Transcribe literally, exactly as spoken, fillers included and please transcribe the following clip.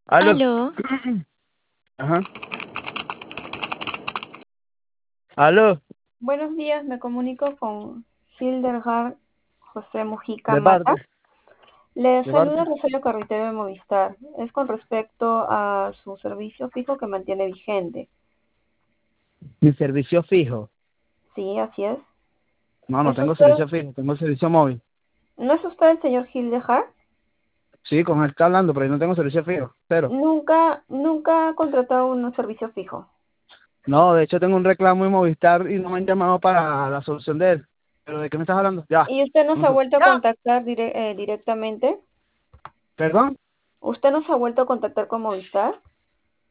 Aló. Aló, Ajá. Aló. Buenos días, me comunico con Hildegard José Mujica De Mata. parte. Le De saluda parte. Rosario Carretero de Movistar. Es con respecto a su servicio fijo que mantiene vigente. Mi servicio fijo. Sí, así es. No, no ¿Es tengo usted, servicio fijo, tengo servicio móvil. ¿No es usted el señor Hildegard? Sí, con él está hablando, pero yo no tengo servicio fijo. Cero. Nunca, nunca ha contratado un servicio fijo. No, de hecho tengo un reclamo en Movistar y no me han llamado para la solución de él. ¿Pero de qué me estás hablando? Ya. ¿Y usted nos No ha sé. vuelto a ¡Ya! contactar dire- eh, directamente? ¿Perdón? ¿Usted nos ha vuelto a contactar con Movistar?